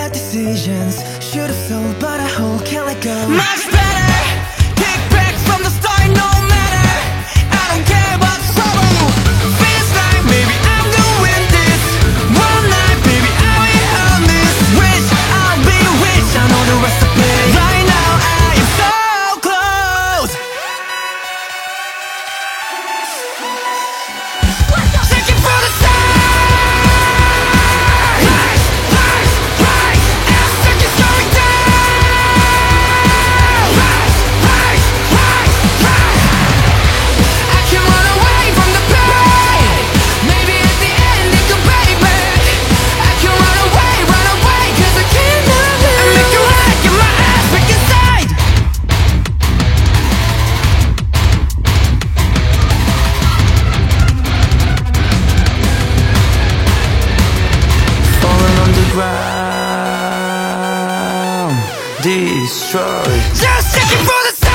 bad decisions. Should've sold, but I hold, can't let go. Much better, kick back from the start, no matter. I don't care about trouble. Feels like maybe I'm gonna win this. One night, baby, I will own this. Wish I'll be rich, I know the recipe. Right now I am so close. Searching for the sun. Destroyed. Just checking for the